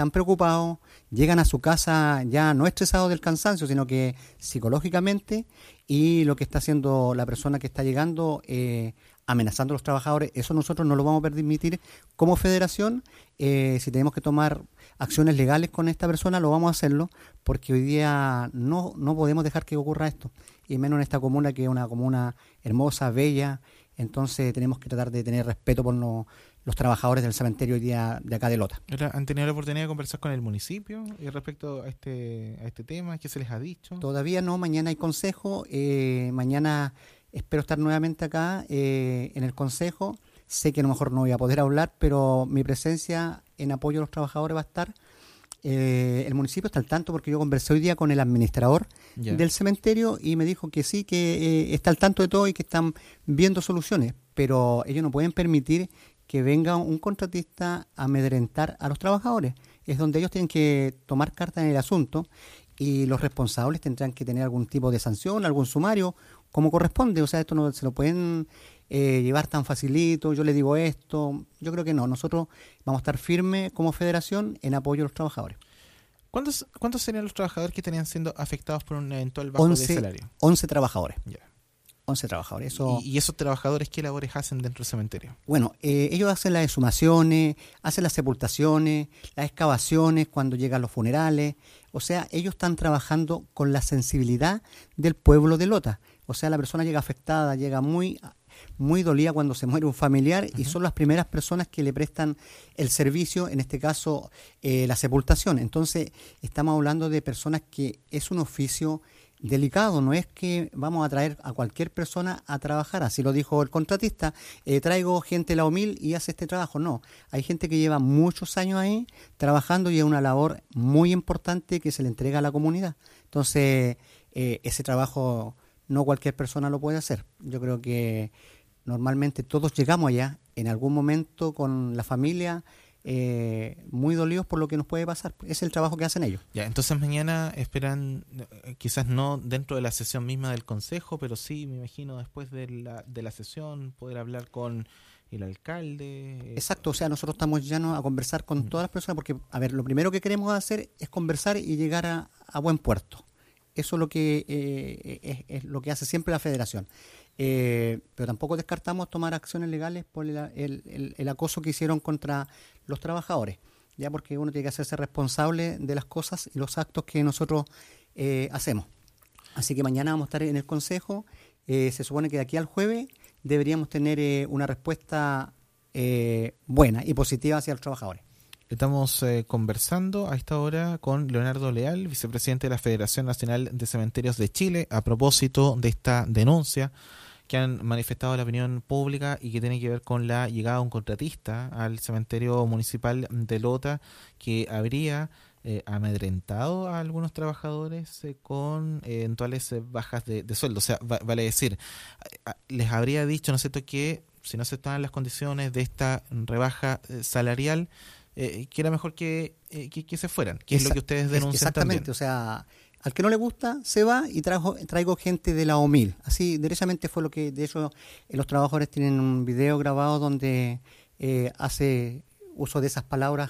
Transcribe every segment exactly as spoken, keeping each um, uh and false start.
están preocupados, llegan a su casa ya no estresados del cansancio, sino que psicológicamente, y lo que está haciendo la persona que está llegando, eh, amenazando a los trabajadores, eso nosotros no lo vamos a permitir como federación. Eh, si tenemos que tomar acciones legales con esta persona, lo vamos a hacerlo, porque hoy día no, no podemos dejar que ocurra esto, y menos en esta comuna, que es una comuna hermosa, bella. Entonces tenemos que tratar de tener respeto por no, los trabajadores del cementerio hoy día de acá de Lota. ¿Han tenido la oportunidad de conversar con el municipio respecto a este a este tema? ¿Qué se les ha dicho? Todavía no, mañana hay consejo, eh, mañana espero estar nuevamente acá eh, en el consejo. Sé que a lo mejor no voy a poder hablar, pero mi presencia en apoyo a los trabajadores va a estar. Eh, el municipio está al tanto, porque yo conversé hoy día con el administrador yeah. del cementerio, y me dijo que sí, que eh, está al tanto de todo y que están viendo soluciones, pero ellos no pueden permitir que venga un contratista a amedrentar a los trabajadores. Es donde ellos tienen que tomar carta en el asunto, y los responsables tendrán que tener algún tipo de sanción, algún sumario, como corresponde. O sea, esto no se lo pueden eh, llevar tan facilito, yo le digo esto. Yo creo que no, nosotros vamos a estar firmes como federación en apoyo a los trabajadores. ¿Cuántos, cuántos serían los trabajadores que estarían siendo afectados por un eventual bajo once, de salario? once trabajadores. Yeah. once trabajadores. Eso... ¿Y, ¿Y esos trabajadores qué labores hacen dentro del cementerio? Bueno, eh, ellos hacen las exhumaciones, hacen las sepultaciones, las excavaciones cuando llegan los funerales. O sea, ellos están trabajando con la sensibilidad del pueblo de Lota. O sea, la persona llega afectada, llega muy, muy dolida cuando se muere un familiar, uh-huh. y son las primeras personas que le prestan el servicio, en este caso eh, la sepultación. Entonces, estamos hablando de personas que es un oficio delicado, no es que vamos a traer a cualquier persona a trabajar, así lo dijo el contratista, eh, traigo gente de la humil y hace este trabajo. No, hay gente que lleva muchos años ahí trabajando, y es una labor muy importante que se le entrega a la comunidad. Entonces, eh, ese trabajo no cualquier persona lo puede hacer. Yo creo que normalmente todos llegamos allá en algún momento con la familia, Eh, muy dolidos por lo que nos puede pasar. Es el trabajo que hacen ellos. Ya, entonces mañana esperan, quizás no dentro de la sesión misma del consejo, pero sí, me imagino, después de la, de la sesión, poder hablar con el alcalde. Exacto, o sea, nosotros estamos llanos a conversar con mm. todas las personas, porque, a ver, lo primero que queremos hacer es conversar y llegar a, a buen puerto. Eso es lo que eh, es, es lo que hace siempre la federación. Eh, pero tampoco descartamos tomar acciones legales por el, el, el, el acoso que hicieron contra los trabajadores, ya, porque uno tiene que hacerse responsable de las cosas y los actos que nosotros eh, hacemos. Así que mañana vamos a estar en el consejo. Eh, se supone que de aquí al jueves deberíamos tener eh, una respuesta eh, buena y positiva hacia los trabajadores. Estamos eh, conversando a esta hora con Leonardo Leal, vicepresidente de la Federación Nacional de Cementerios de Chile, a propósito de esta denuncia que han manifestado la opinión pública y que tiene que ver con la llegada de un contratista al cementerio municipal de Lota, que habría eh, amedrentado a algunos trabajadores eh, con eh, eventuales eh, bajas de, de sueldo. O sea, va, vale decir, les habría dicho, ¿no es cierto?, que si no aceptaban las condiciones de esta rebaja eh, salarial, Eh, que era mejor que, eh, que, que se fueran, que Exact- es lo que ustedes denuncian exactamente, también. O sea, al que no le gusta, se va, y traigo, traigo gente de la O M I L. Así, derechamente fue lo que, de hecho, eh, los trabajadores tienen un video grabado donde eh, hace uso de esas palabras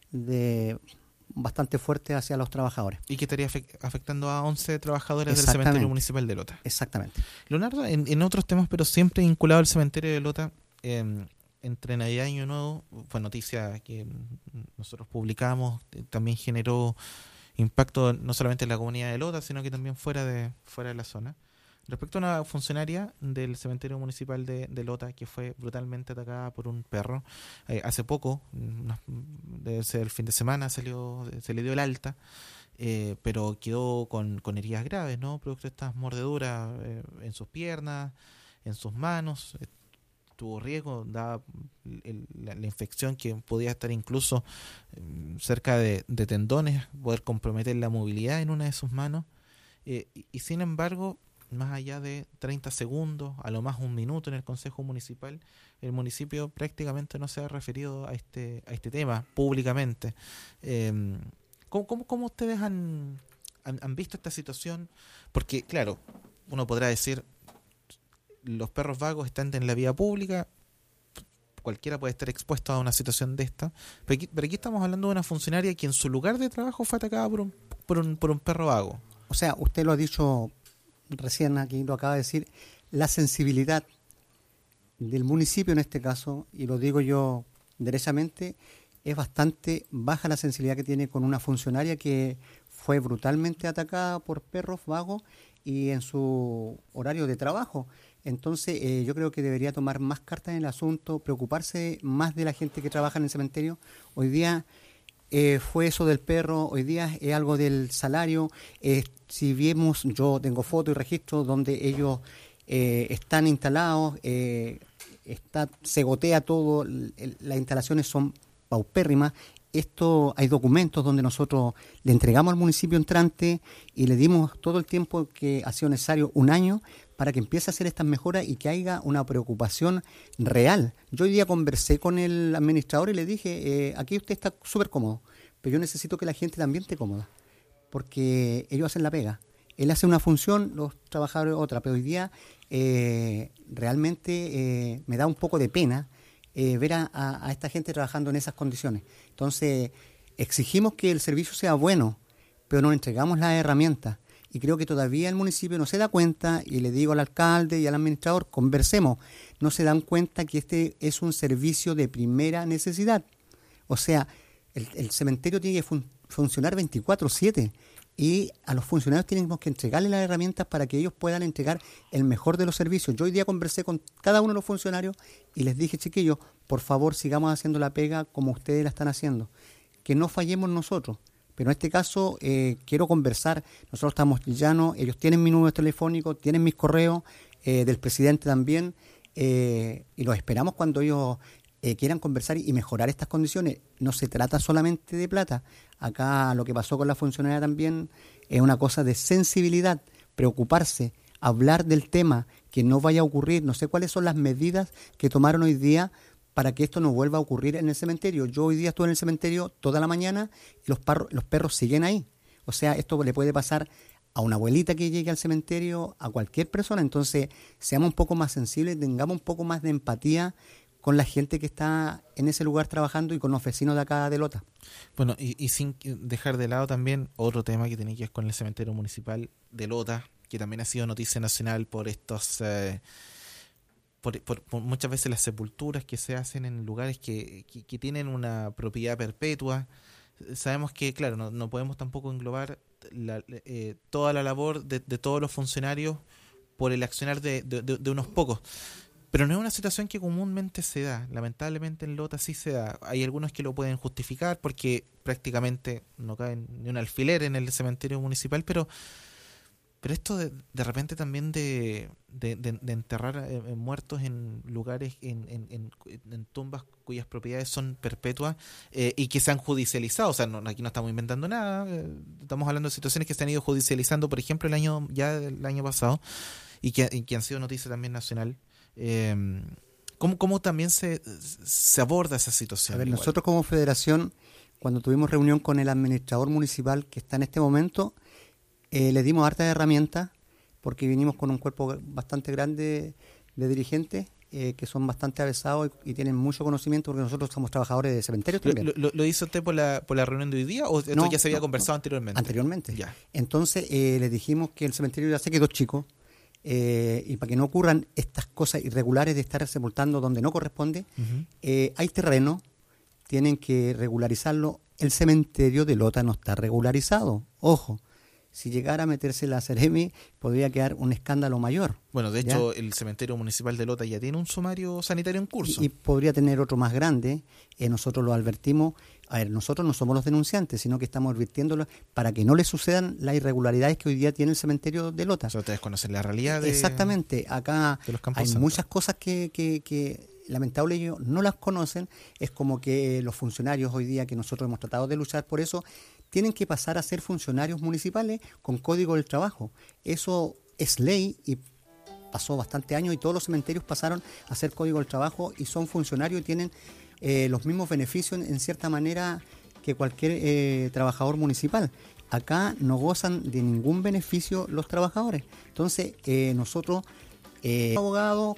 de bastante fuerte hacia los trabajadores. Y que estaría afectando a once trabajadores del cementerio municipal de Lota. Exactamente. Leonardo, en, en otros temas, pero siempre vinculado al cementerio de Lota, eh, entre Navidad y Año Nuevo, fue noticia que nosotros publicamos, también generó impacto no solamente en la comunidad de Lota, sino que también fuera de fuera de la zona. Respecto a una funcionaria del cementerio municipal de, de Lota que fue brutalmente atacada por un perro, eh, hace poco, una, debe ser el fin de semana, salió se le dio el alta, eh, pero quedó con, con heridas graves, ¿no? Producto de estas mordeduras eh, en sus piernas, en sus manos. Tuvo riesgo, daba el, la, la infección que podía estar incluso eh, cerca de, de tendones, poder comprometer la movilidad en una de sus manos, eh, y, y sin embargo, más allá de treinta segundos, a lo más un minuto en el Consejo Municipal, el municipio prácticamente no se ha referido a este a este tema públicamente. Eh, ¿cómo, cómo, ¿Cómo ustedes han, han, han visto esta situación? Porque, claro, uno podrá decir, los perros vagos están en la vía pública, cualquiera puede estar expuesto a una situación de esta. Pero aquí, pero aquí estamos hablando de una funcionaria que en su lugar de trabajo fue atacada por un, por un, por un perro vago. O sea, usted lo ha dicho recién, aquí lo acaba de decir, la sensibilidad del municipio en este caso, y lo digo yo derechamente, es bastante baja la sensibilidad que tiene con una funcionaria que fue brutalmente atacada por perros vagos y en su horario de trabajo. Entonces eh, yo creo que debería tomar más cartas en el asunto, preocuparse más de la gente que trabaja en el cementerio. Hoy día eh, fue eso del perro, hoy día es algo del salario. Eh, si vemos, yo tengo fotos y registros donde ellos eh, están instalados, eh, está, se gotea todo, el, las instalaciones son paupérrimas. Esto, hay documentos donde nosotros le entregamos al municipio entrante y le dimos todo el tiempo que ha sido necesario, un año, para que empiece a hacer estas mejoras y que haya una preocupación real. Yo hoy día conversé con el administrador y le dije, eh, aquí usted está súper cómodo, pero yo necesito que la gente también esté cómoda, porque ellos hacen la pega. Él hace una función, los trabajadores otra, pero hoy día eh, realmente eh, me da un poco de pena Eh, ver a, a, a esta gente trabajando en esas condiciones. Entonces, exigimos que el servicio sea bueno, pero nos entregamos las herramientas. Y creo que todavía el municipio no se da cuenta, y le digo al alcalde y al administrador, conversemos, no se dan cuenta que este es un servicio de primera necesidad. O sea, el, el cementerio tiene que fun- funcionar veinticuatro siete. Y a los funcionarios tenemos que entregarles las herramientas para que ellos puedan entregar el mejor de los servicios. Yo hoy día conversé con cada uno de los funcionarios y les dije, chiquillos, por favor sigamos haciendo la pega como ustedes la están haciendo, que no fallemos nosotros. Pero en este caso eh, quiero conversar, nosotros estamos llanos, ellos tienen mi número telefónico, tienen mis correos, eh, del presidente también, eh, y los esperamos cuando ellos eh, quieran conversar y mejorar estas condiciones. No se trata solamente de plata. Acá lo que pasó con la funcionaria también es una cosa de sensibilidad, preocuparse, hablar del tema, que no vaya a ocurrir. No sé cuáles son las medidas que tomaron hoy día para que esto no vuelva a ocurrir en el cementerio. Yo hoy día estuve en el cementerio toda la mañana y los, parros, los perros siguen ahí. O sea, esto le puede pasar a una abuelita que llegue al cementerio, a cualquier persona. Entonces, seamos un poco más sensibles, tengamos un poco más de empatía con la gente que está en ese lugar trabajando y con los vecinos de acá de Lota. Bueno, y, y sin dejar de lado también otro tema que tiene que ver con el cementerio municipal de Lota, que también ha sido noticia nacional por estos, eh, por, por, por muchas veces las sepulturas que se hacen en lugares que, que, que tienen una propiedad perpetua. Sabemos que, claro, no, no podemos tampoco englobar la, eh, toda la labor de, de todos los funcionarios por el accionar de, de, de, de unos pocos. Pero no es una situación que comúnmente se da. Lamentablemente en Lota sí se da. Hay algunos que lo pueden justificar porque prácticamente no cabe ni un alfiler en el cementerio municipal, pero pero esto de, de repente también de, de, de, de enterrar eh, muertos en lugares, en, en, en, en tumbas cuyas propiedades son perpetuas eh, y que se han judicializado. O sea, no, aquí no estamos inventando nada. Eh, estamos hablando de situaciones que se han ido judicializando, por ejemplo, el año ya el año pasado y que, y que han sido noticia también nacional. Eh, ¿cómo, ¿Cómo también se, se aborda esa situación? A ver, igual? Nosotros como federación, cuando tuvimos reunión con el administrador municipal que está en este momento, eh, le dimos hartas herramientas porque vinimos con un cuerpo bastante grande de dirigentes eh, que son bastante avesados y, y tienen mucho conocimiento porque nosotros somos trabajadores de cementerios también. ¿Lo, lo, ¿Lo hizo usted por la, por la reunión de hoy día o esto no, ya se había no, conversado no, anteriormente? Anteriormente. Ya. Entonces eh, les dijimos que el cementerio ya se quedó chico. Eh, y para que no ocurran estas cosas irregulares de estar sepultando donde no corresponde, uh-huh. eh, hay terreno, tienen que regularizarlo. El cementerio de Lota no está regularizado, ojo. Si llegara a meterse la Seremi, podría quedar un escándalo mayor. Bueno, de ¿ya? hecho, el cementerio municipal de Lota ya tiene un sumario sanitario en curso. Y, y podría tener otro más grande. Eh, nosotros lo advertimos. A ver, nosotros no somos los denunciantes, sino que estamos advirtiéndolo para que no le sucedan las irregularidades que hoy día tiene el cementerio de Lota. O sea, ustedes conocen la realidad de Exactamente. Acá de los Campos hay Santos. muchas cosas que, que, que lamentablemente ellos no las conocen. Es como que los funcionarios hoy día, que nosotros hemos tratado de luchar por eso, tienen que pasar a ser funcionarios municipales con código del trabajo. Eso es ley y pasó bastante años y todos los cementerios pasaron a ser código del trabajo y son funcionarios y tienen eh, los mismos beneficios en, en cierta manera que cualquier eh, trabajador municipal. Acá no gozan de ningún beneficio los trabajadores. Entonces, eh, nosotros, eh, abogados,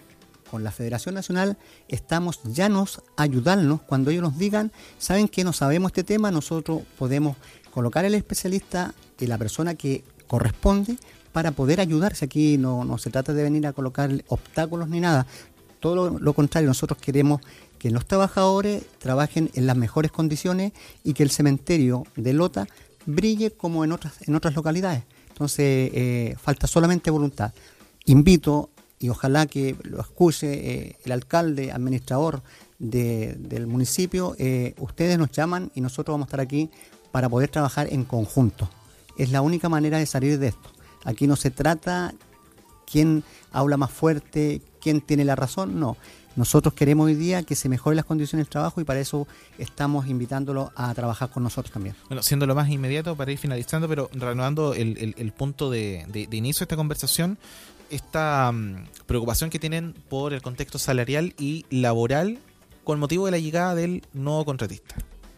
con la Federación Nacional estamos llanos a ayudarnos cuando ellos nos digan, saben que no sabemos este tema, nosotros podemos colocar el especialista y la persona que corresponde para poder ayudarse. Aquí no, no se trata de venir a colocar obstáculos ni nada, todo lo, lo contrario, nosotros queremos que los trabajadores trabajen en las mejores condiciones y que el cementerio de Lota brille como en otras, en otras localidades. Entonces, eh, falta solamente voluntad. Invito, y ojalá que lo escuche eh, el alcalde, administrador de, del municipio, eh, ustedes nos llaman y nosotros vamos a estar aquí para poder trabajar en conjunto. Es la única manera de salir de esto. Aquí no se trata quién habla más fuerte, quién tiene la razón, no. Nosotros queremos hoy día que se mejoren las condiciones de trabajo y para eso estamos invitándolo a trabajar con nosotros también. Bueno, siendo lo más inmediato para ir finalizando, pero reanudando el, el, el punto de, de, de inicio de esta conversación, esta um, preocupación que tienen por el contexto salarial y laboral con motivo de la llegada del nuevo contratista,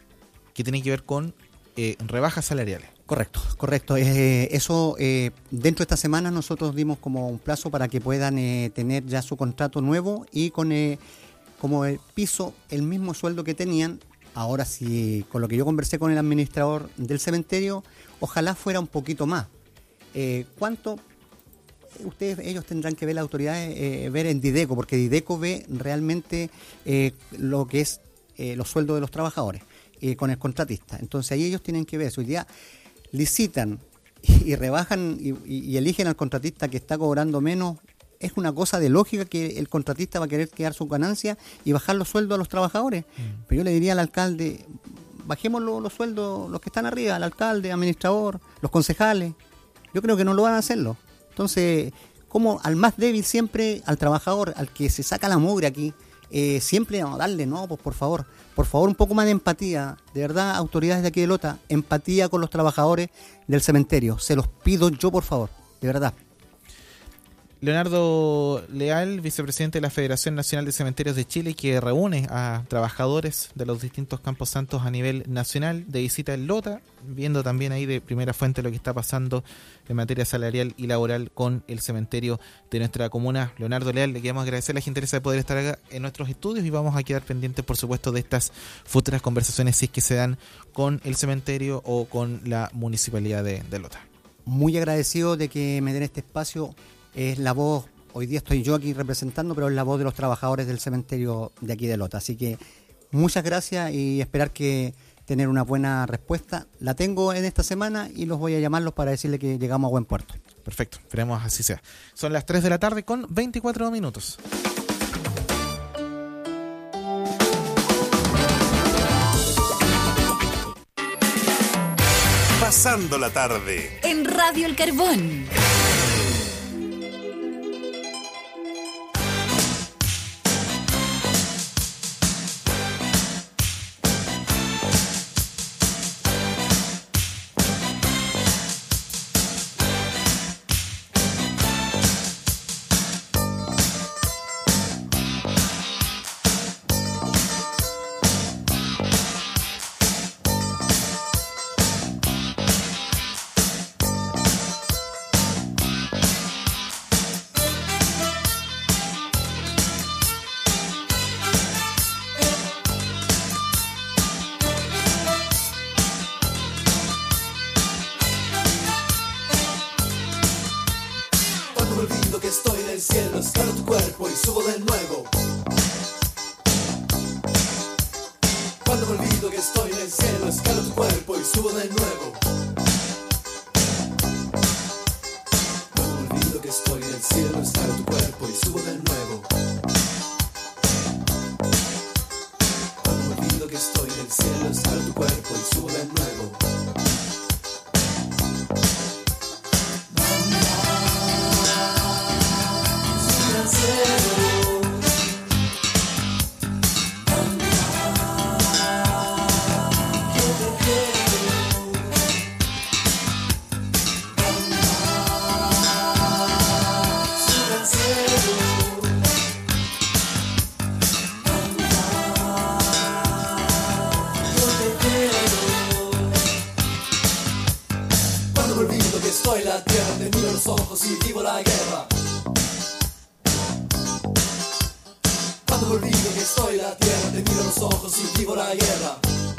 que tiene que ver con eh, rebajas salariales. Correcto, correcto. Eh, eso eh, dentro de esta semana nosotros dimos como un plazo para que puedan eh, tener ya su contrato nuevo y con eh, como el piso el mismo sueldo que tenían. Ahora sí, con lo que yo conversé con el administrador del cementerio, ojalá fuera un poquito más. Eh, ¿Cuánto? Ustedes, ellos tendrán que ver, las autoridades, eh, ver en Dideco, porque Dideco ve realmente eh, lo que es eh, los sueldos de los trabajadores eh, con el contratista. Entonces ahí ellos tienen que ver. Si hoy día licitan y, y rebajan y, y eligen al contratista que está cobrando menos, es una cosa de lógica que el contratista va a querer quedar su ganancia y bajar los sueldos a los trabajadores. Mm. Pero yo le diría al alcalde, bajemos los, los sueldos, los que están arriba, al alcalde, administrador, los concejales. Yo creo que no lo van a hacerlo. Entonces, como al más débil siempre, al trabajador, al que se saca la mugre aquí, eh, siempre no, darle, no, pues por favor, por favor un poco más de empatía, de verdad, autoridades de aquí de Lota, empatía con los trabajadores del cementerio, se los pido yo por favor, de verdad. Leonardo Leal, vicepresidente de la Federación Nacional de Cementerios de Chile, que reúne a trabajadores de los distintos campos santos a nivel nacional, de visita en Lota, viendo también ahí de primera fuente lo que está pasando en materia salarial y laboral con el cementerio de nuestra comuna. Leonardo Leal, le queremos agradecer la gentileza de poder estar acá en nuestros estudios y vamos a quedar pendientes, por supuesto, de estas futuras conversaciones si es que se dan con el cementerio o con la municipalidad de, de Lota. Muy agradecido de que me den este espacio. Es la voz, hoy día estoy yo aquí representando, pero es la voz de los trabajadores del cementerio de aquí de Lota. Así que muchas gracias y esperar que tener una buena respuesta. La tengo en esta semana y los voy a llamarlos para decirle que llegamos a buen puerto. Perfecto, esperemos así sea. Son las tres de la tarde con veinticuatro minutos. Pasando la tarde en Radio El Carbón. Cuando olvido que soy la tierra, te miro a los ojos y vivo la guerra.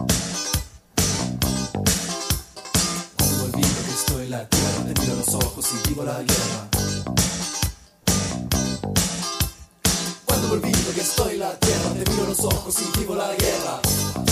Cuando olvido que estoy la tierra, te miro a los ojos y vivo la guerra. Cuando olvido que estoy la tierra, te miro a los ojos y vivo la guerra.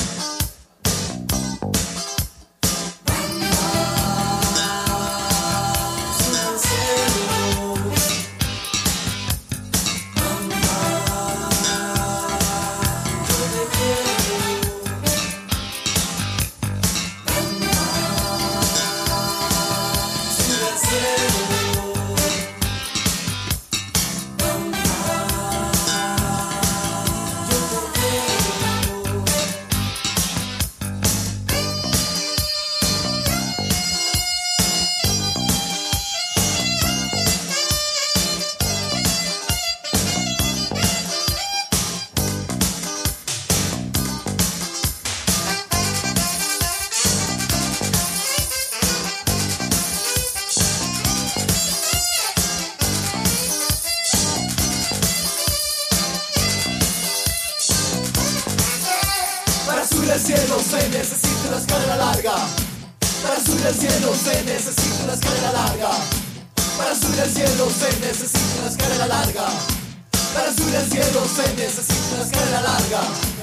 al cielo se necesita una escalera larga. Para subir al cielo se necesita una escalera larga. Para subir al cielo se necesita una escalera larga. Para subir al cielo se necesita una escalera larga.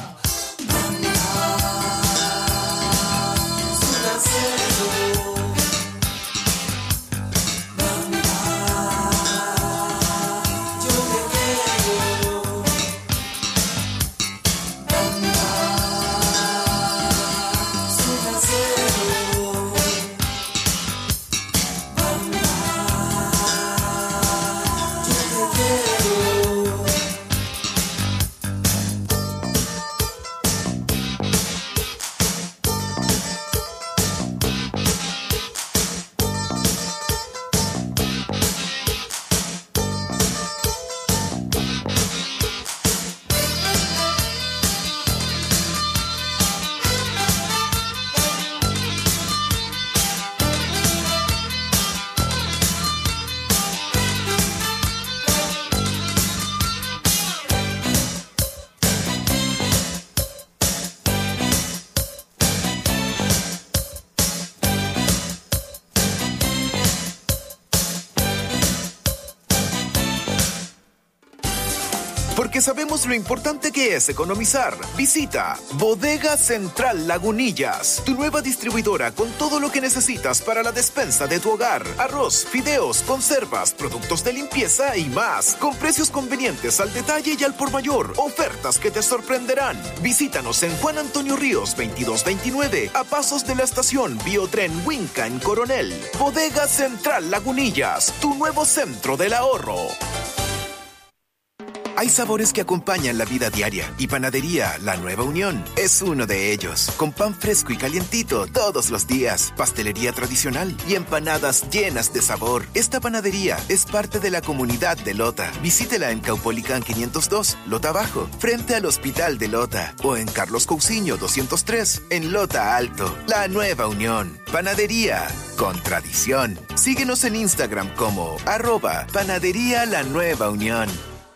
Sube al cielo. Porque sabemos lo importante que es economizar. Visita Bodega Central Lagunillas, tu nueva distribuidora con todo lo que necesitas para la despensa de tu hogar. Arroz, fideos, conservas, productos de limpieza y más. Con precios convenientes al detalle y al por mayor. Ofertas que te sorprenderán. Visítanos en Juan Antonio Ríos veintidós veintinueve, a pasos de la estación Biotren Huinca en Coronel. Bodega Central Lagunillas, tu nuevo centro del ahorro. Hay sabores que acompañan la vida diaria y Panadería La Nueva Unión es uno de ellos. Con pan fresco y calientito todos los días, pastelería tradicional y empanadas llenas de sabor. Esta panadería es parte de la comunidad de Lota. Visítela en Caupolicán quinientos dos, Lota Bajo, frente al Hospital de Lota, o en Carlos Cousiño doscientos tres, en Lota Alto. La Nueva Unión, panadería con tradición. Síguenos en Instagram como arroba Panadería La Nueva Unión.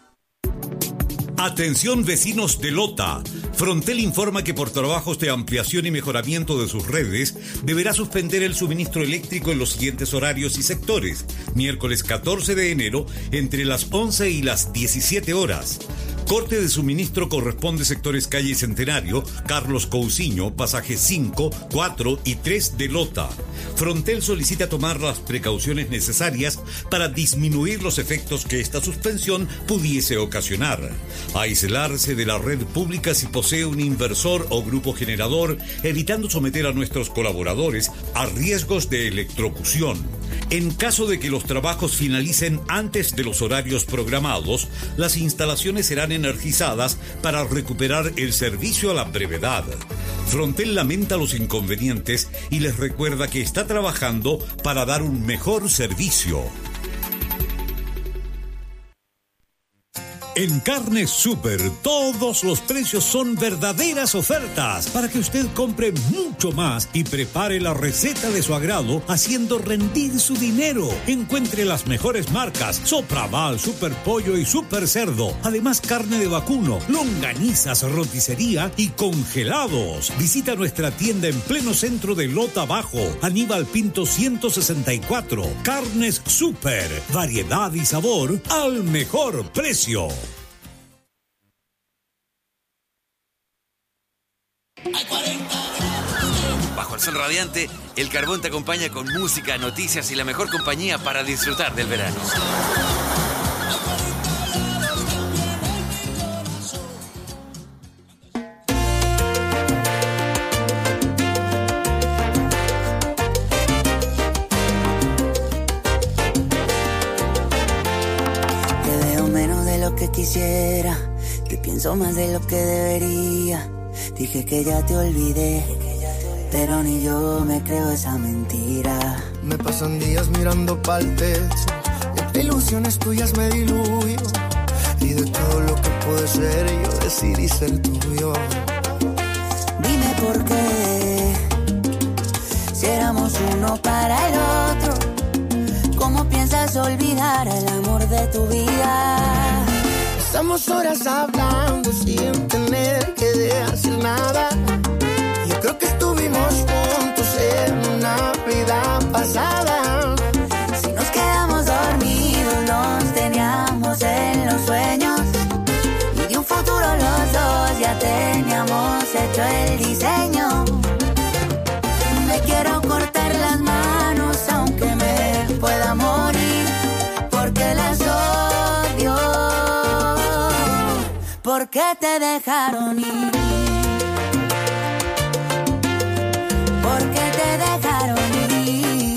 Atención vecinos de Lota. Frontel informa que por trabajos de ampliación y mejoramiento de sus redes, deberá suspender el suministro eléctrico en los siguientes horarios y sectores. Miércoles catorce de enero, entre las once y las diecisiete horas. Corte de suministro corresponde sectores calle Centenario, Carlos Cousiño, pasajes cinco, cuatro y tres de Lota. Frontel solicita tomar las precauciones necesarias para disminuir los efectos que esta suspensión pudiese ocasionar. Aislarse de la red pública si posee un inversor o grupo generador, evitando someter a nuestros colaboradores a riesgos de electrocución. En caso de que los trabajos finalicen antes de los horarios programados, las instalaciones serán energizadas para recuperar el servicio a la brevedad. Frontel lamenta los inconvenientes y les recuerda que está trabajando para dar un mejor servicio. En Carnes Super, todos los precios son verdaderas ofertas para que usted compre mucho más y prepare la receta de su agrado, haciendo rendir su dinero. Encuentre las mejores marcas: Sopraval, Super Pollo y Super Cerdo. Además, carne de vacuno, longanizas, roticería y congelados. Visita nuestra tienda en pleno centro de Lota Bajo, Aníbal Pinto ciento sesenta y cuatro. Carnes Super, variedad y sabor al mejor precio. Bajo el sol radiante, el Carbón te acompaña con música, noticias y la mejor compañía para disfrutar del verano. Te veo menos de lo que quisiera, te pienso más de lo que debería. Dije que ya te olvidé, pero ni yo me creo esa mentira. Me pasan días mirando pa'l techo, entre ilusiones tuyas me diluyo, y de todo lo que puede ser yo decidí ser tuyo. Dime por qué, si éramos uno para el otro, ¿cómo piensas olvidar el amor de tu vida? Estamos horas hablando sin tener que decir nada. Yo creo que estuvimos juntos en una vida pasada. Si nos quedamos dormidos, nos teníamos en los sueños, y de un futuro los dos ya teníamos hecho el diseño. Me quiero cortar las manos aunque me pueda morir, porque las odio. ¿Por qué te dejaron ir? ¿Por qué te dejaron ir?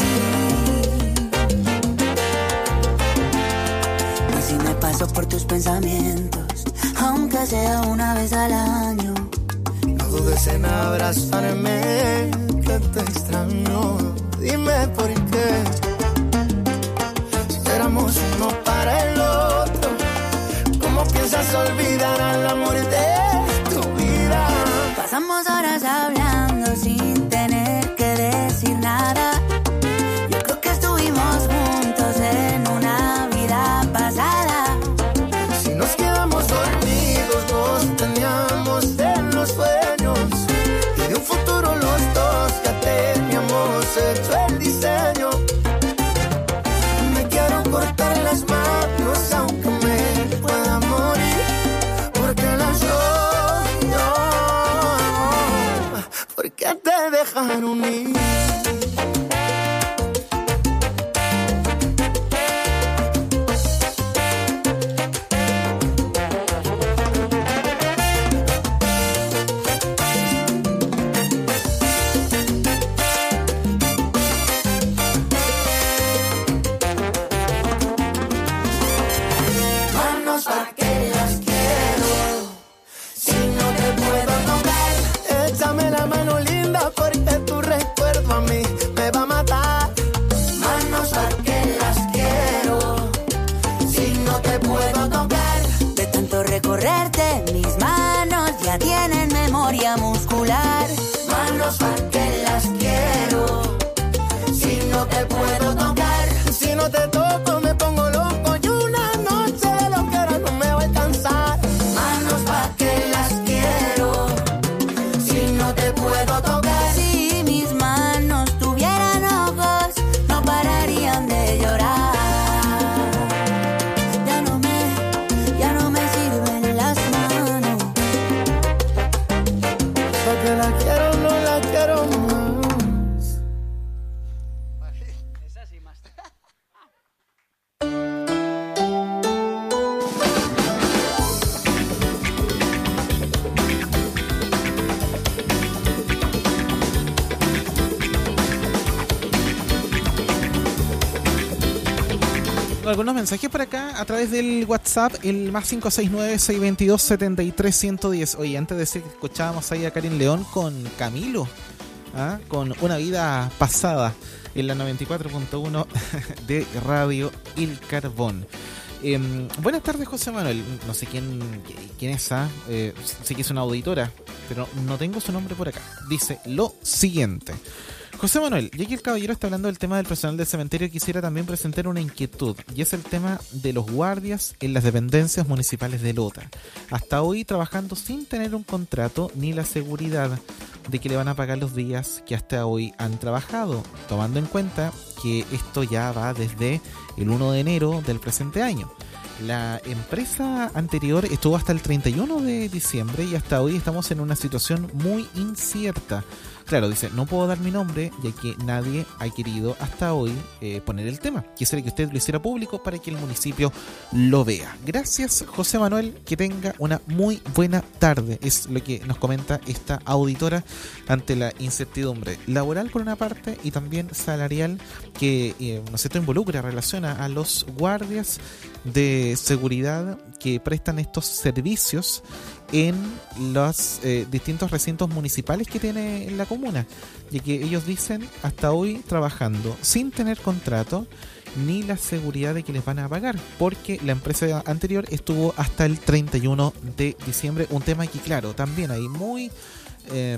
Y si me paso por tus pensamientos, aunque sea una vez al año, no dudes en abrazarme, que te extraño. Dime por qué, si éramos uno para el otro, ¿cómo piensas olvidar al amor de tu vida? Pasamos horas hablando sin tener que decir nada. Yo creo que estuvimos juntos en una vida pasada. Si nos quedamos dormidos, nos teníamos en los sueños, y de un futuro los dos ya teníamos hecho el diseño. Me quiero cortar las manos aunque me pueda morir, porque las odio. ¿Por qué te dejaron ir? Manos pa' que las quiero, si no te puedo tocar. Échame la mano linda porque tu recuerdo a mí me va a matar. Manos pa' que las quiero, si no te puedo tocar. De tanto recorrerte, mis manos ya tienen memoria muscular. Manos pa' que las quiero, si no te puedo tocar. Si no te toco me pongo loco y una noche lo que era no me va a alcanzar. Manos pa' que las quiero, si no te puedo tocar. Si mis manos tuvieran ojos, no pararían de llorar. Ya no me, ya no me sirven las manos. Porque la quiero, no la quiero más. Algunos mensajes por acá a través del WhatsApp, el más cinco seis nueve, seis dos dos, siete tres uno cero. Oye, antes de decir que escuchábamos ahí a Karin León con Camilo, ¿ah? Con Una Vida Pasada en la noventa y cuatro punto uno de Radio El Carbón. Eh, buenas tardes, José Manuel. No sé quién, quién es, ¿ah? eh, sé que es una auditora, pero no tengo su nombre por acá. Dice lo siguiente. José Manuel, ya que el caballero está hablando del tema del personal del cementerio, quisiera también presentar una inquietud, y es el tema de los guardias en las dependencias municipales de Lota. Hasta hoy trabajando sin tener un contrato ni la seguridad de que le van a pagar los días que hasta hoy han trabajado, tomando en cuenta que esto ya va desde el primero de enero del presente año. La empresa anterior estuvo hasta el treinta y uno de diciembre y hasta hoy estamos en una situación muy incierta. Claro, dice, no puedo dar mi nombre ya que nadie ha querido hasta hoy eh, poner el tema. Quisiera que usted lo hiciera público para que el municipio lo vea. Gracias, José Manuel, que tenga una muy buena tarde. Es lo que nos comenta esta auditora ante la incertidumbre laboral por una parte y también salarial que eh, no sé, esto involucra, relaciona a los guardias de seguridad que prestan estos servicios en los eh, distintos recintos municipales que tiene la comuna, y que ellos dicen hasta hoy trabajando sin tener contrato ni la seguridad de que les van a pagar, porque la empresa anterior estuvo hasta el treinta y uno de diciembre, un tema que claro, también hay muy eh,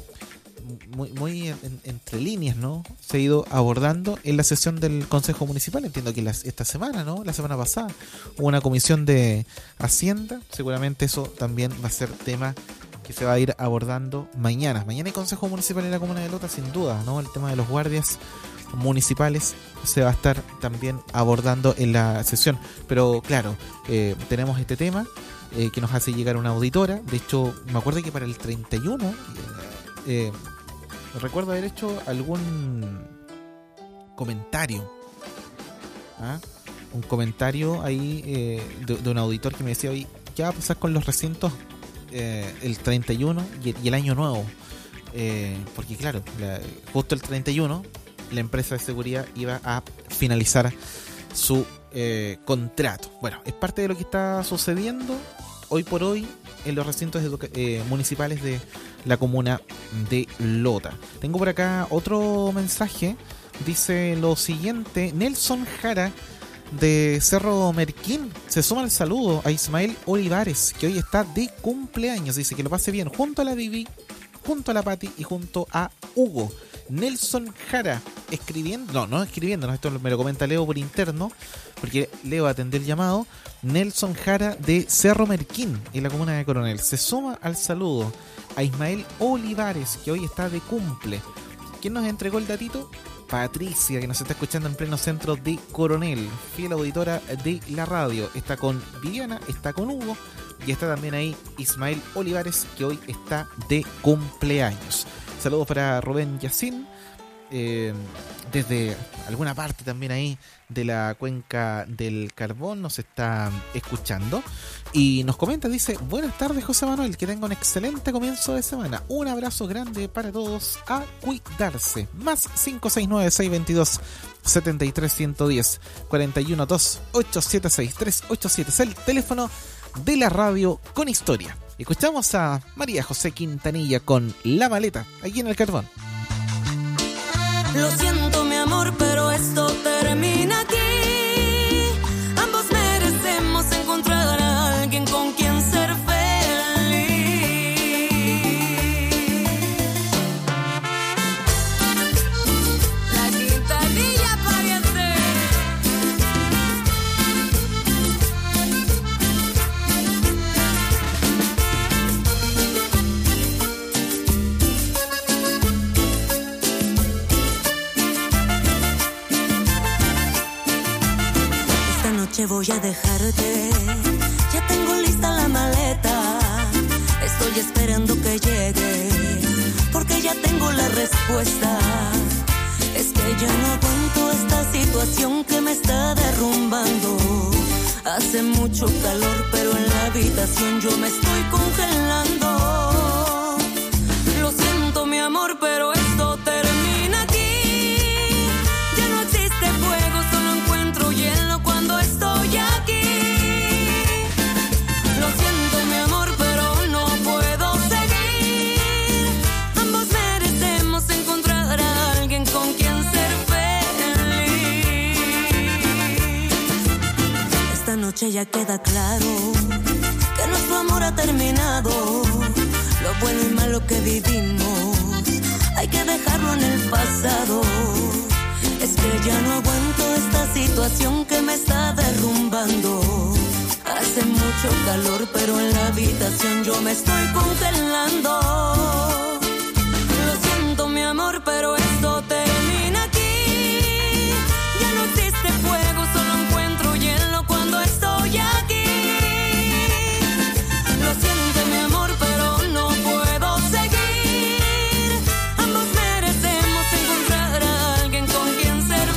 muy, muy en, entre líneas, ¿no? Se ha ido abordando en la sesión del Consejo Municipal. Entiendo que las, esta semana, ¿no? La semana pasada hubo una comisión de Hacienda. Seguramente eso también va a ser tema que se va a ir abordando mañana. Mañana hay Consejo Municipal en la Comuna de Lota, sin duda, ¿no? El tema de los guardias municipales se va a estar también abordando en la sesión. Pero claro, eh, tenemos este tema eh, que nos hace llegar una auditora. De hecho, me acuerdo que para el treinta y uno... Eh, recuerdo haber hecho algún comentario, ¿ah? un comentario ahí eh, de, de un auditor que me decía, oye, ¿qué va a pasar con los recintos eh, el treinta y uno y, y el año nuevo? Eh, porque claro, la, justo el treinta y uno la empresa de seguridad iba a finalizar su eh, contrato. Bueno, es parte de lo que está sucediendo hoy por hoy en los recintos educa- eh, municipales de la comuna de Lota. Tengo por acá otro mensaje. Dice lo siguiente: Nelson Jara de Cerro Merquín se suma al saludo a Ismael Olivares, que hoy está de cumpleaños. Dice que lo pase bien junto a la Vivi, junto a la Pati y junto a Hugo. Nelson Jara escribiendo, no, no escribiendo, no, esto me lo comenta Leo por interno, porque Leo atendió el llamado. Nelson Jara de Cerro Merquín, en la comuna de Coronel, se suma al saludo a Ismael Olivares, que hoy está de cumple. ¿Quién nos entregó el datito? Patricia, que nos está escuchando en pleno centro de Coronel, fiel auditora de la radio. Está con Viviana, está con Hugo y está también ahí Ismael Olivares, que hoy está de cumpleaños. Saludos para Rubén Yacín, eh, desde alguna parte también ahí de la cuenca del Carbón nos está escuchando y nos comenta, dice, buenas tardes José Manuel, que tenga un excelente comienzo de semana, un abrazo grande para todos, a cuidarse. Más cinco seis nueve, seis dos dos, siete tres uno cero, cuatro uno dos, ocho siete seis, tres ocho siete es el teléfono de la radio con historia. Escuchamos a María José Quintanilla con La Maleta, aquí en el Carbón. Lo siento mi amor, pero esto termina aquí. Ambos merecemos encontrar a alguien con quien ser feliz. La Quintanilla pariente. Voy a dejarte, ya tengo lista la maleta, estoy esperando que llegue, porque ya tengo la respuesta. Es que ya no aguanto esta situación que me está derrumbando. Hace mucho calor, pero en la habitación yo me estoy congelando. Lo siento mi amor, pero esto termina aquí. Ya no existe fuego, solo encuentro hielo cuando estoy aquí. Lo siento mi amor, pero no puedo seguir. Ambos merecemos encontrar a alguien con quien ser feliz. Esta noche noche ya queda claro que nuestro amor ha terminado. Lo bueno y malo que vivimos hay que dejarlo en el pasado. Es que ya no aguanto esta situación que me está derrumbando. Hace mucho calor, pero en la habitación yo me estoy congelando. Lo siento, mi amor, pero esto termina aquí. Ya no existe fuego, solo encuentro hielo cuando estoy aquí. Lo siento, mi amor, pero no puedo seguir. Ambos merecemos encontrar a alguien con quien ser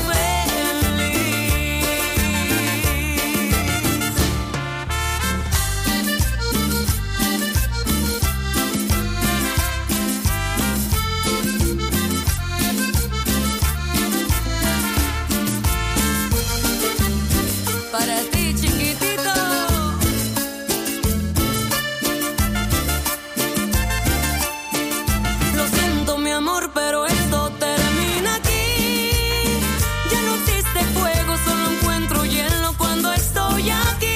para ti, chiquitito. Lo siento, mi amor, pero esto termina aquí. Ya no existe fuego, solo encuentro hielo cuando estoy aquí.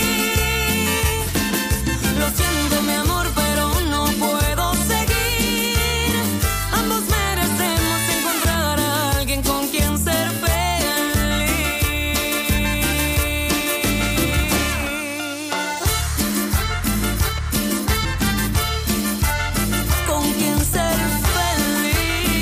Lo siento, mi amor, pero no puedo seguir. Ambos merecemos encontrar a alguien con quien ser feliz. Con quien ser feliz.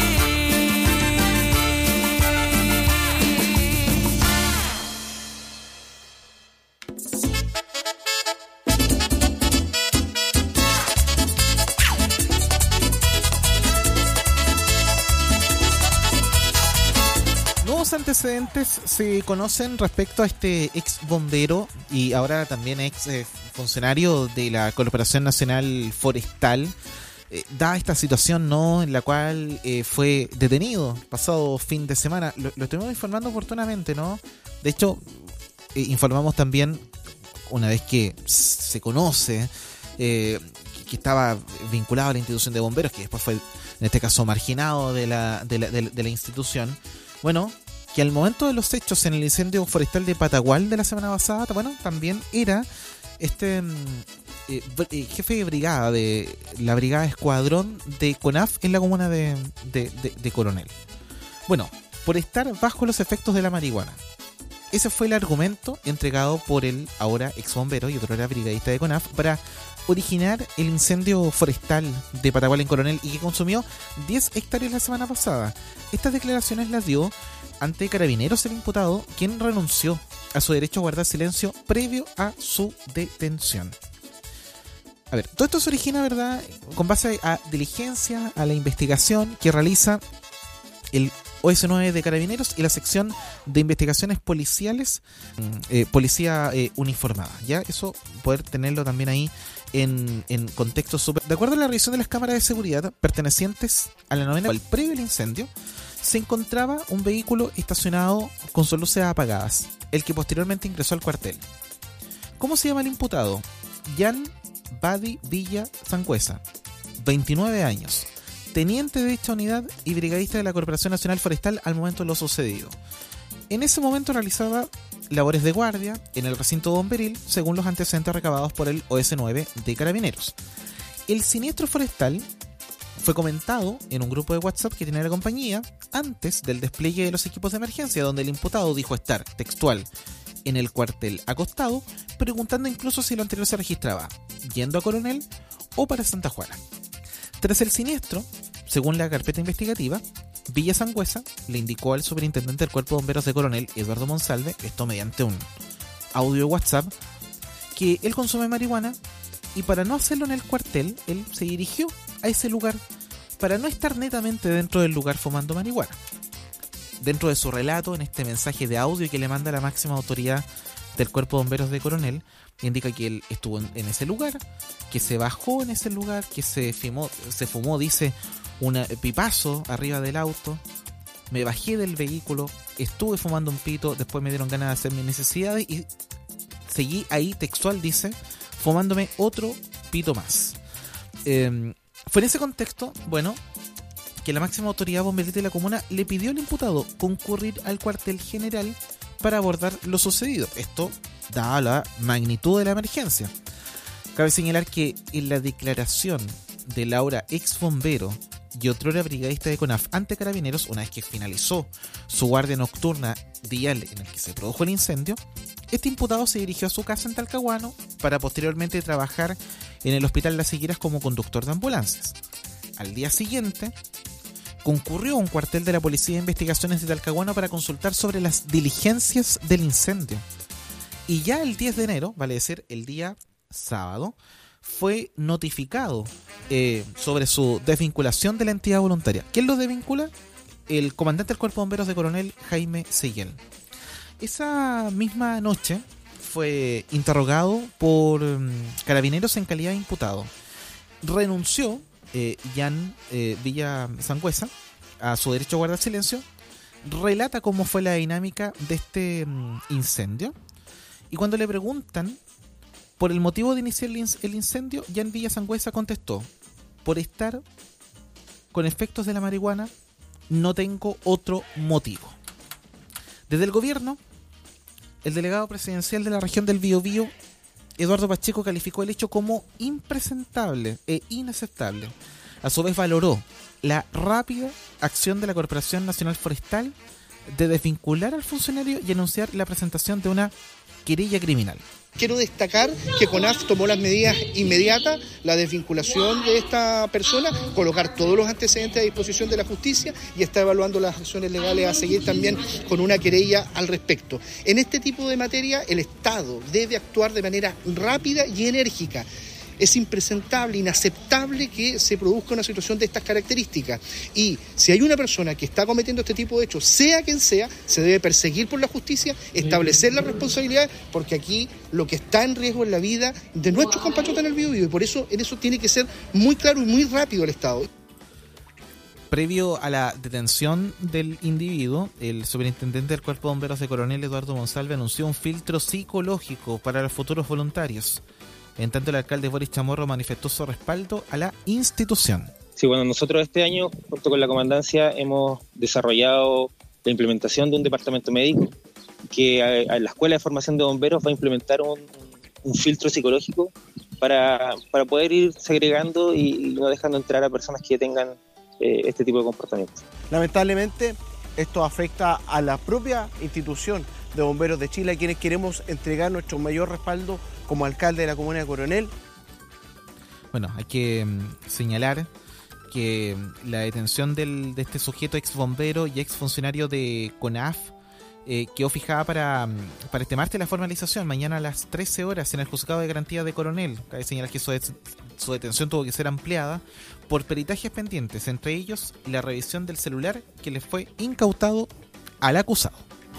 Nuevos antecedentes se conocen respecto a este ex bombero y ahora también ex eh, funcionario de la Corporación Nacional Forestal. Eh, da esta situación, ¿no?, en la cual eh, fue detenido pasado fin de semana. Lo, lo estuvimos informando oportunamente, ¿no? De hecho, eh, informamos también, una vez que se conoce eh, que estaba vinculado a la institución de bomberos, que después fue, en este caso, marginado de la, de la, de la, de la institución. Bueno, que al momento de los hechos en el incendio forestal de Patagual de la semana pasada, bueno, también era este eh, eh, jefe de brigada de la brigada escuadrón de CONAF en la comuna de, de, de, de Coronel. Bueno, por estar bajo los efectos de la marihuana. Ese fue el argumento entregado por el ahora ex bombero y otro era brigadista de CONAF para originar el incendio forestal de Patagual en Coronel y que consumió diez hectáreas la semana pasada. Estas declaraciones las dio ante Carabineros el imputado, quien renunció a su derecho a guardar silencio previo a su detención. A ver, todo esto se origina, ¿verdad?, con base a diligencia, a la investigación que realiza el O S nueve de Carabineros y la sección de investigaciones policiales, eh, policía eh, uniformada, ¿ya? Eso poder tenerlo también ahí en, en contexto súper. De acuerdo a la revisión de las cámaras de seguridad pertenecientes a la novena, previo al incendio, se encontraba un vehículo estacionado con sus luces apagadas, el que posteriormente ingresó al cuartel. ¿Cómo se llama el imputado? Jan Badi Villa Sangüesa, veintinueve años, teniente de dicha unidad y brigadista de la Corporación Nacional Forestal al momento de lo sucedido. En ese momento realizaba labores de guardia en el recinto bomberil, según los antecedentes recabados por el O S nueve de Carabineros. El siniestro forestal fue comentado en un grupo de WhatsApp que tenía la compañía antes del despliegue de los equipos de emergencia, donde el imputado dijo estar, textual, en el cuartel acostado, preguntando incluso si lo anterior se registraba yendo a Coronel o para Santa Juana. Tras el siniestro, según la carpeta investigativa, Villa Sangüesa le indicó al superintendente del Cuerpo de Bomberos de Coronel, Eduardo Monsalve, esto mediante un audio WhatsApp, que él consume marihuana y para no hacerlo en el cuartel, él se dirigió a ese lugar para no estar netamente dentro del lugar fumando marihuana. Dentro de su relato, en este mensaje de audio que le manda la máxima autoridad del Cuerpo de Bomberos de Coronel, indica que él estuvo en, en ese lugar, que se bajó en ese lugar, que se fumó, se fumó, dice, un pipazo arriba del auto, me bajé del vehículo, estuve fumando un pito, después me dieron ganas de hacer mis necesidades y seguí ahí, textual dice, fumándome otro pito más. Eh, fue en ese contexto, bueno, que la máxima autoridad bomberil de la comuna le pidió al imputado concurrir al cuartel general para abordar lo sucedido. Esto dada la magnitud de la emergencia. Cabe señalar que en la declaración de Laura, ex bombero y otrora brigadista de CONAF ante Carabineros, una vez que finalizó su guardia nocturna dial en el que se produjo el incendio, este imputado se dirigió a su casa en Talcahuano para posteriormente trabajar en el Hospital Las Higueras como conductor de ambulancias. Al día siguiente, concurrió a un cuartel de la Policía de Investigaciones de Talcahuano para consultar sobre las diligencias del incendio. Y ya el diez de enero, vale decir el día sábado, fue notificado eh, sobre su desvinculación de la entidad voluntaria. ¿Quién lo desvincula? El comandante del Cuerpo de Bomberos de Coronel Jaime Seguel. Esa misma noche fue interrogado por um, Carabineros en calidad de imputado. Renunció eh, Jan eh, Villa Sangüesa a su derecho a guardar silencio. Relata cómo fue la dinámica de este um, incendio. Y cuando le preguntan por el motivo de iniciar el incendio, Jan Villa Sangüesa contestó: por estar con efectos de la marihuana, no tengo otro motivo. Desde el gobierno, el delegado presidencial de la región del Biobío, Eduardo Pacheco, calificó el hecho como impresentable e inaceptable. A su vez valoró la rápida acción de la Corporación Nacional Forestal de desvincular al funcionario y anunciar la presentación de una querella criminal. Quiero destacar que CONAF tomó las medidas inmediatas, la desvinculación de esta persona, colocar todos los antecedentes a disposición de la justicia y está evaluando las acciones legales a seguir también con una querella al respecto. En este tipo de materia, el Estado debe actuar de manera rápida y enérgica. Es impresentable, inaceptable que se produzca una situación de estas características. Y si hay una persona que está cometiendo este tipo de hechos, sea quien sea, se debe perseguir por la justicia, establecer las responsabilidades, porque aquí lo que está en riesgo es la vida de nuestros compatriotas en el Biobío, y por eso en eso tiene que ser muy claro y muy rápido el Estado. Previo a la detención del individuo, el superintendente del Cuerpo de Bomberos de Coronel, Eduardo Monsalve, anunció un filtro psicológico para los futuros voluntarios. En tanto, el alcalde Boris Chamorro manifestó su respaldo a la institución. Sí, bueno, nosotros este año, junto con la comandancia, hemos desarrollado la implementación de un departamento médico que a, a la Escuela de Formación de Bomberos va a implementar un, un filtro psicológico para, para poder ir segregando y, y no dejando entrar a personas que tengan eh, este tipo de comportamientos. Lamentablemente, esto afecta a la propia institución de Bomberos de Chile, a quienes queremos entregar nuestro mayor respaldo como alcalde de la comuna de Coronel. Bueno, hay que um, señalar que la detención del, de este sujeto ex bombero y ex funcionario de CONAF eh, quedó fijada para, para este martes la formalización, mañana a las trece horas en el Juzgado de Garantía de Coronel. Cabe señalar que su, de, su detención tuvo que ser ampliada por peritajes pendientes, entre ellos la revisión del celular que le fue incautado al acusado.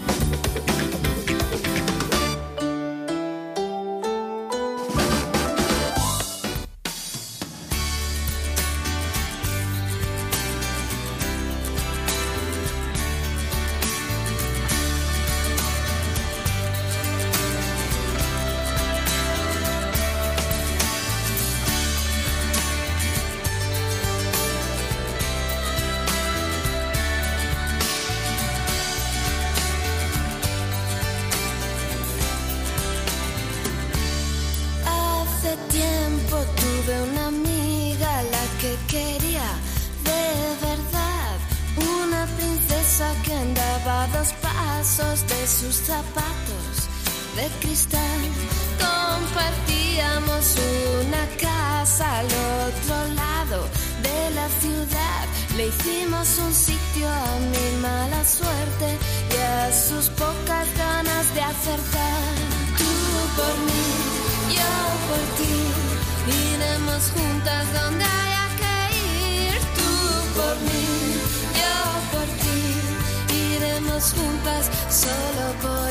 Sus zapatos de cristal, compartíamos una casa al otro lado de la ciudad. Le hicimos un sitio a mi mala suerte y a sus pocas ganas de acertar. Tú por mí, yo por ti, iremos juntas donde haya que ir. Tú por mí, yo por ti, iremos juntas solo por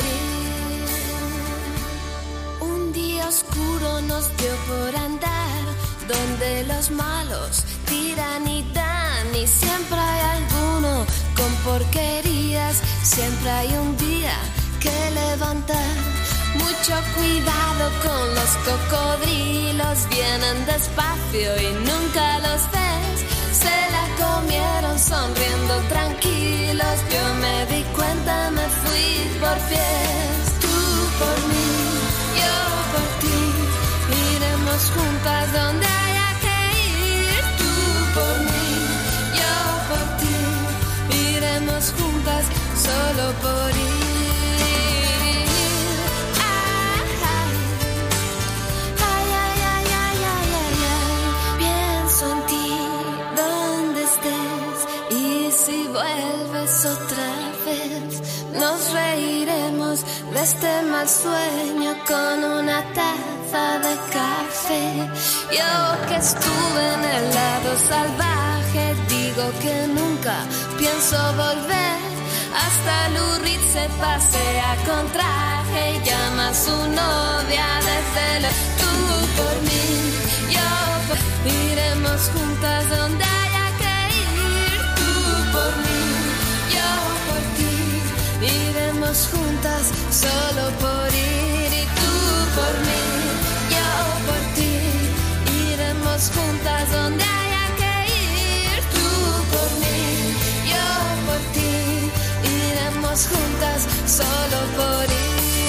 ir. Un día oscuro nos dio por andar donde los malos tiran y dan, y siempre hay alguno con porquerías, siempre hay un día que levantar. Mucho cuidado con los cocodrilos, vienen despacio y nunca los ves. Se la comieron sonriendo tranquilos, yo me di cuenta, me fui por pies. Tú por mí, por ir. Ay, ay, ay, ay, ay, ay, ay, ay. Pienso en ti, donde estés, y si vuelves otra vez, nos reiremos de este mal sueño con una taza de café. Yo que estuve en el lado salvaje, digo que nunca pienso volver. Hasta Lurrit se pasea con traje y llama a su novia desde el... Tú por mí, yo por... Iremos juntas donde haya que ir. Tú por mí, yo por ti. Iremos juntas solo por ir. Y tú por mí, yo por ti. Iremos juntas donde haya que ir. Tú por mí, yo por ti. Iremos juntas solo por ir.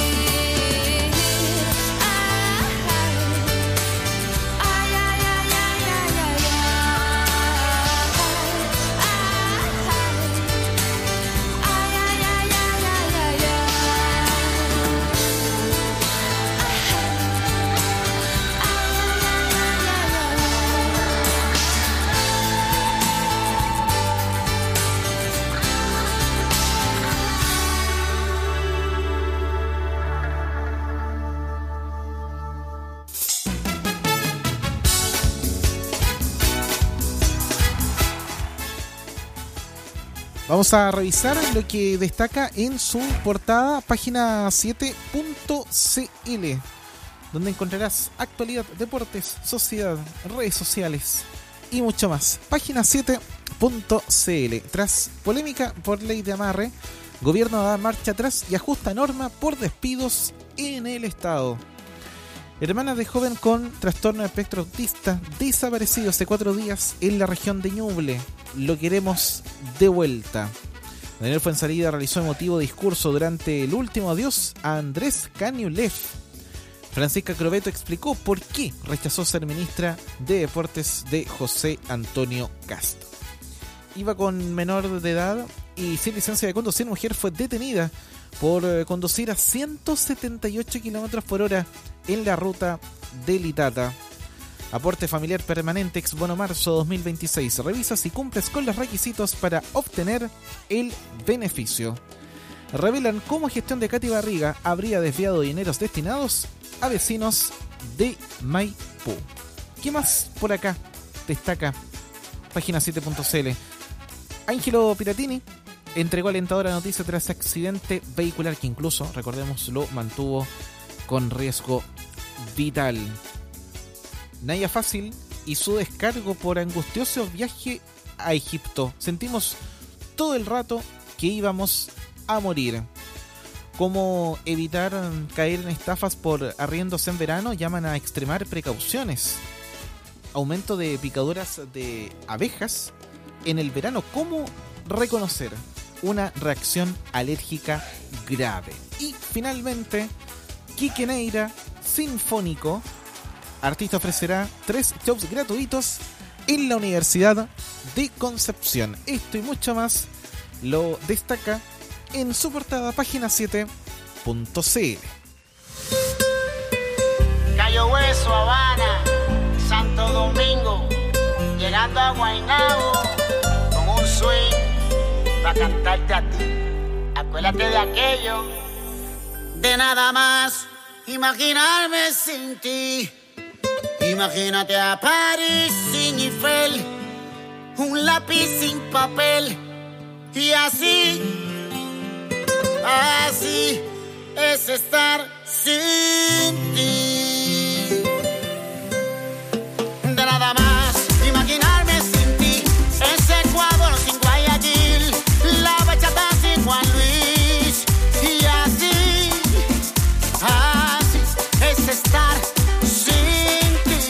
Vamos a revisar lo que destaca en su portada, página siete punto c l, donde encontrarás actualidad, deportes, sociedad, redes sociales y mucho más. Página siete punto c l. Tras polémica por ley de amarre, gobierno da marcha atrás y ajusta norma por despidos en el Estado. Hermana de joven con trastorno de espectro autista desaparecido hace cuatro días en la región de Ñuble. Lo queremos de vuelta. Daniel Fuenzalida realizó emotivo discurso durante el último adiós a Andrés Cañulev. Francisca Crobeto explicó por qué rechazó ser ministra de Deportes de José Antonio Kast. Iba con menor de edad y sin licencia de conducir. Mujer fue detenida por conducir a ciento setenta y ocho kilómetros por hora en la ruta del Itata. Aporte familiar permanente ex bono marzo dos mil veintiséis. Revisa si cumples con los requisitos para obtener el beneficio. Revelan cómo gestión de Katy Barriga habría desviado dineros destinados a vecinos de Maipú. ¿Qué más por acá destaca? Página siete punto c l. Ángelo Piratini entregó alentadora noticia tras accidente vehicular que incluso, recordemos, lo mantuvo con riesgo vital. Naya Fácil y su descargo por angustioso viaje a Egipto. Sentimos todo el rato que íbamos a morir. ¿Cómo evitar caer en estafas por arriendos en verano? Llaman a extremar precauciones. Aumento de picaduras de abejas en el verano. ¿Cómo reconocer una reacción alérgica grave? Y finalmente, Quique Neira, sinfónico. Artista ofrecerá tres shows gratuitos en la Universidad de Concepción. Esto y mucho más lo destaca en su portada, página siete punto c l. Cayo Hueso, Habana, Santo Domingo, llegando a Guaynabo con un swing para cantarte a ti. Acuérdate de aquello, de nada más imaginarme sin ti. Imagínate a París sin Eiffel, un lápiz sin papel, y así, así es estar sin ti. De nada más imaginarme sin ti, ese Ecuador sin Guayaquil, la bachata sin Juan Luis, y así, así es estar sin ti.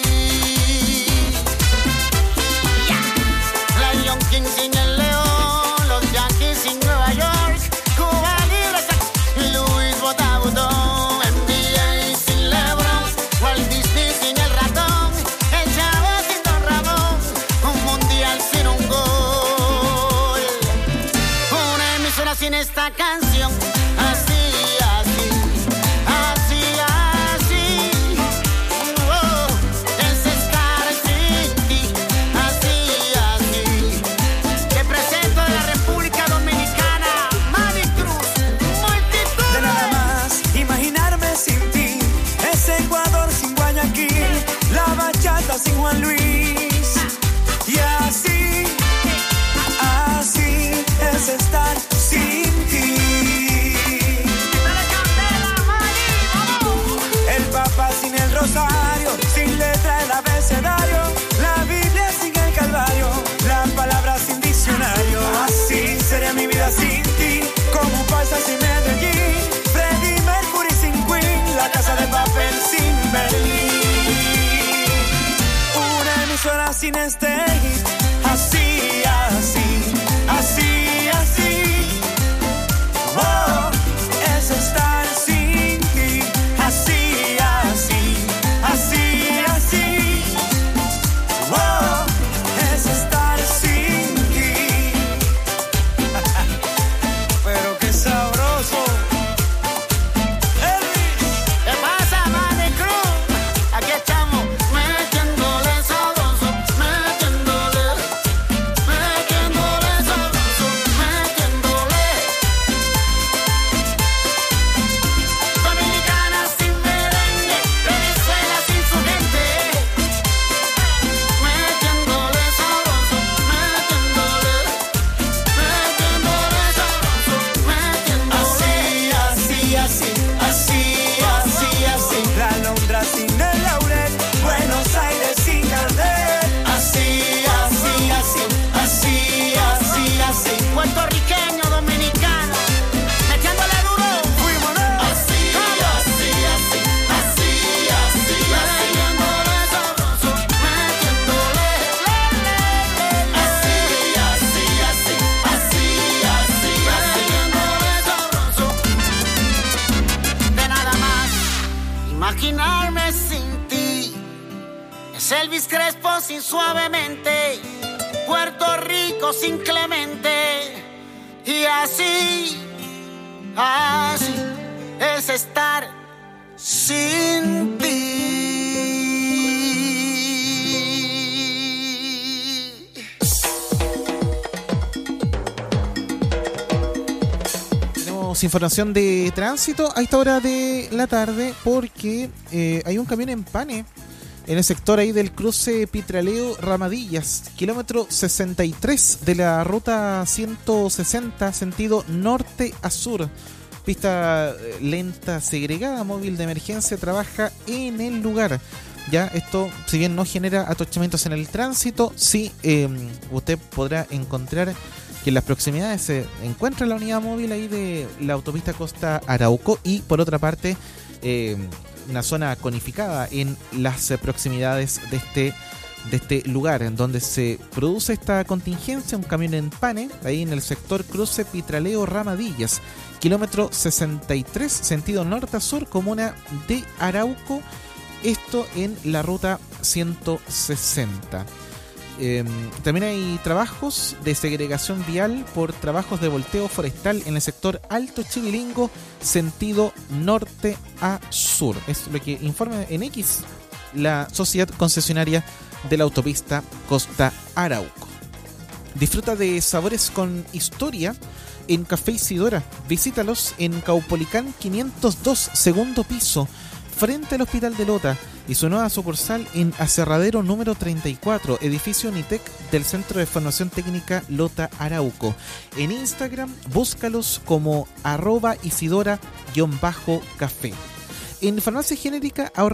Yeah. Lion King sin el León, los Yankees sin Nueva York, Cuba Libre, Luis Botabutón, N B A imaginarme sin ti. Es Elvis Crespo sin Suavemente, Puerto Rico sin Clemente. Y así, así es estar sin ti. Tenemos información de tránsito a esta hora de la tarde porque eh, hay un camión en pane en el sector ahí del cruce Pitraleo Ramadillas, kilómetro sesenta y tres de la ruta ciento sesenta, sentido norte a sur. Pista lenta segregada, móvil de emergencia trabaja en el lugar. Ya esto, si bien no genera atochamientos en el tránsito, sí eh, usted podrá encontrar que en las proximidades se encuentra la unidad móvil ahí de la autopista Costa Arauco y por otra parte eh, una zona conificada en las proximidades de este de este lugar en donde se produce esta contingencia, un camión en pane ahí en el sector cruce Pitraleo Ramadillas, kilómetro sesenta y tres, sentido norte a sur, comuna de Arauco, esto en la ruta ciento sesenta. Eh, también hay trabajos de segregación vial por trabajos de volteo forestal en el sector Alto Chililingo, sentido norte a sur. Es lo que informa en X la sociedad concesionaria de la autopista Costa Arauco. Disfruta de sabores con historia en Café Isidora. Visítalos en Caupolicán quinientos dos, segundo piso, frente al Hospital de Lota, y su nueva sucursal en Aserradero número treinta y cuatro, edificio Unitec del Centro de Formación Técnica Lota Arauco. En Instagram, búscalos como arroba Isidora-café. En Farmacia Genérica ahorra